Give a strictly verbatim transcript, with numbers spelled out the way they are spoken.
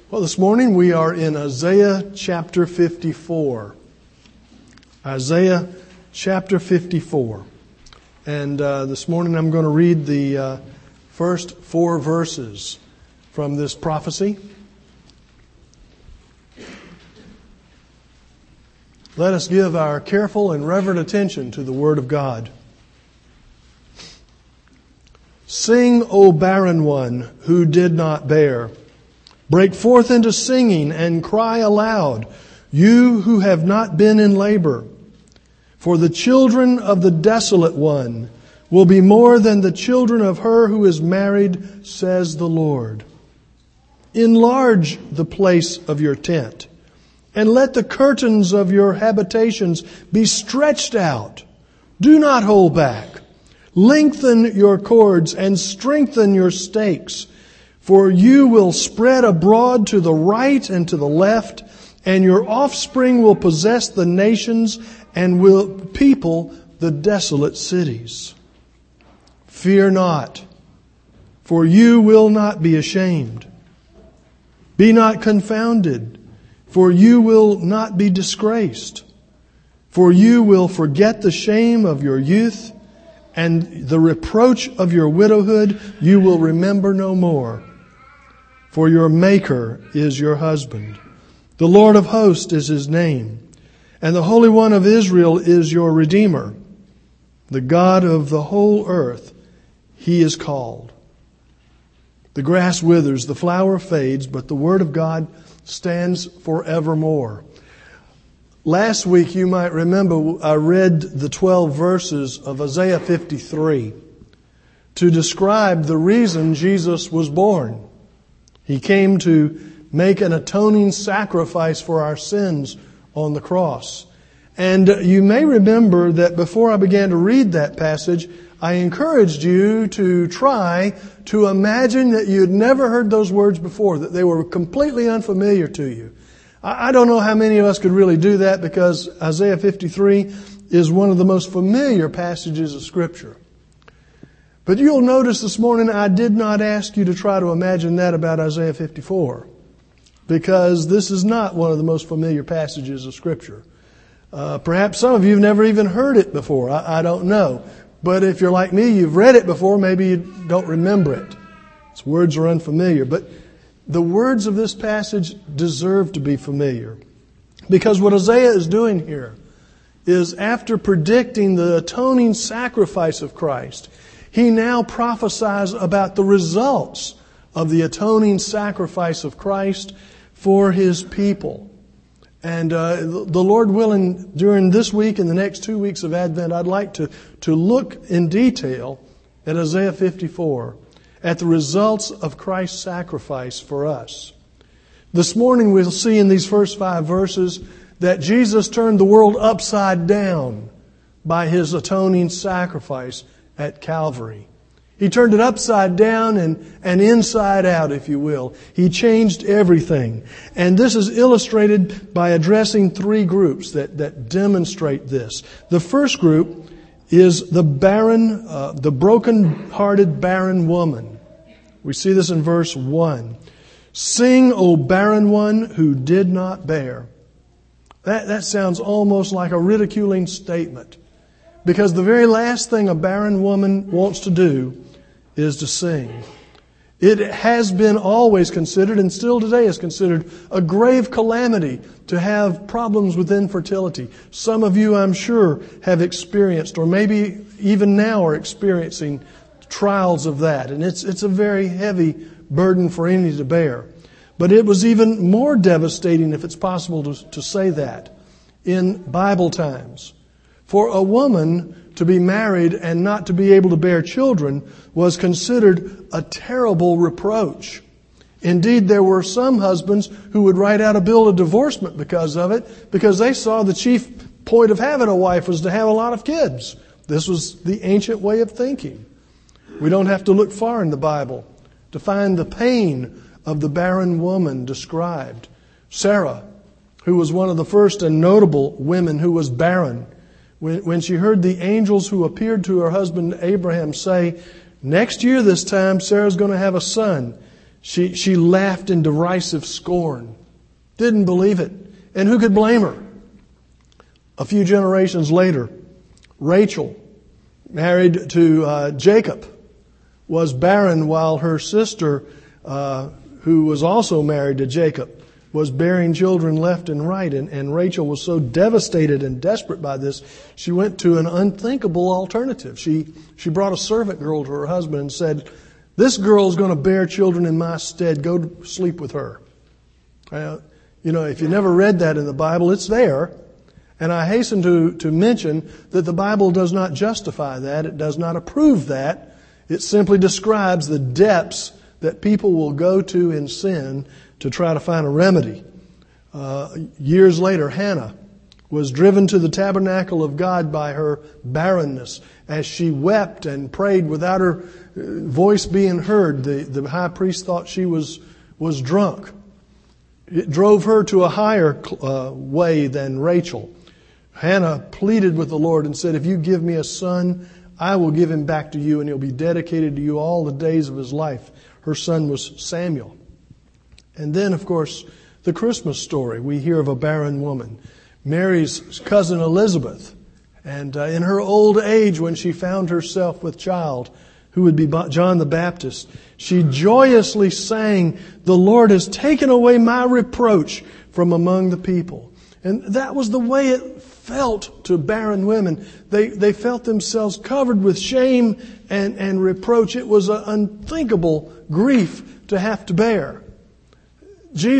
Well, this morning we are in Isaiah chapter fifty-four. Isaiah chapter fifty-four. And uh, this morning I'm going to read the uh, first four verses from this prophecy. Let us give our careful and reverent attention to the Word of God. Sing, O barren one who did not bear. Break forth into singing and cry aloud, you who have not been in labor. For the children of the desolate one will be more than the children of her who is married, says the Lord. Enlarge the place of your tent, and let the curtains of your habitations be stretched out. Do not hold back. Lengthen your cords and strengthen your stakes. For you will spread abroad to the right and to the left, and your offspring will possess the nations and will people the desolate cities. Fear not, for you will not be ashamed. Be not confounded, for you will not be disgraced. For you will forget the shame of your youth, and the reproach of your widowhood you will remember no more. For your Maker is your husband. The Lord of hosts is His name. And the Holy One of Israel is your Redeemer. The God of the whole earth, He is called. The grass withers, the flower fades, but the Word of God stands forevermore. Last week, you might remember, I read the twelve verses of Isaiah fifty-three to describe the reason Jesus was born. He came to make an atoning sacrifice for our sins on the cross. And you may remember that before I began to read that passage, I encouraged you to try to imagine that you'd never heard those words before, that they were completely unfamiliar to you. I don't know how many of us could really do that, because Isaiah fifty-three is one of the most familiar passages of Scripture. But you'll notice this morning I did not ask you to try to imagine that about Isaiah fifty-four, because this is not one of the most familiar passages of Scripture. Uh, perhaps some of you have never even heard it before. I, I don't know. But if you're like me, you've read it before, maybe you don't remember it. Its words are unfamiliar. But the words of this passage deserve to be familiar, because what Isaiah is doing here is, after predicting the atoning sacrifice of Christ, he now prophesies about the results of the atoning sacrifice of Christ for His people. And uh, the Lord willing, during this week and the next two weeks of Advent, I'd like to, to look in detail at Isaiah fifty-four, at the results of Christ's sacrifice for us. This morning we'll see in these first five verses that Jesus turned the world upside down by His atoning sacrifice at Calvary. He turned it upside down and, and inside out, if you will. He changed everything. And this is illustrated by addressing three groups that, that demonstrate this. The first group is the barren, uh, the broken-hearted barren woman. We see this in verse one. Sing, O barren one who did not bear. That, that sounds almost like a ridiculing statement, because the very last thing a barren woman wants to do is to sing. It has been always considered, and still today is considered, a grave calamity to have problems with infertility. Some of you, I'm sure, have experienced, or maybe even now are experiencing, trials of that. And it's, it's a very heavy burden for any to bear. But it was even more devastating, if it's possible to, to say that, in Bible times. For a woman to be married and not to be able to bear children was considered a terrible reproach. Indeed, there were some husbands who would write out a bill of divorcement because of it, because they saw the chief point of having a wife was to have a lot of kids. This was the ancient way of thinking. We don't have to look far in the Bible to find the pain of the barren woman described. Sarah, who was one of the first and notable women who was barren, When, when she heard the angels who appeared to her husband Abraham say, next year this time Sarah's going to have a son, She, she laughed in derisive scorn. Didn't believe it. And who could blame her? A few generations later, Rachel, married to uh, Jacob, was barren while her sister, uh, who was also married to Jacob, was bearing children left and right. And, and Rachel was so devastated and desperate by this, she went to an unthinkable alternative. She, she brought a servant girl to her husband and said, "This girl's going to bear children in my stead. Go to sleep with her." Uh, you know, if you never read that in the Bible, it's there. And I hasten to, to mention that the Bible does not justify that. It does not approve that. It simply describes the depths that people will go to in sin to try to find a remedy. Uh, years later, Hannah was driven to the tabernacle of God by her barrenness. As she wept and prayed without her voice being heard, the, the high priest thought she was, was drunk. It drove her to a higher uh, way than Rachel. Hannah pleaded with the Lord and said, "If you give me a son, I will give him back to you, and he'll be dedicated to you all the days of his life." Her son was Samuel. And then, of course, the Christmas story. We hear of a barren woman, Mary's cousin Elizabeth. And uh, in her old age, when she found herself with child, who would be John the Baptist, she joyously sang, "The Lord has taken away my reproach from among the people." And that was the way it felt to barren women. They, they felt themselves covered with shame and, and reproach. It was an unthinkable grief to have to bear. Jesus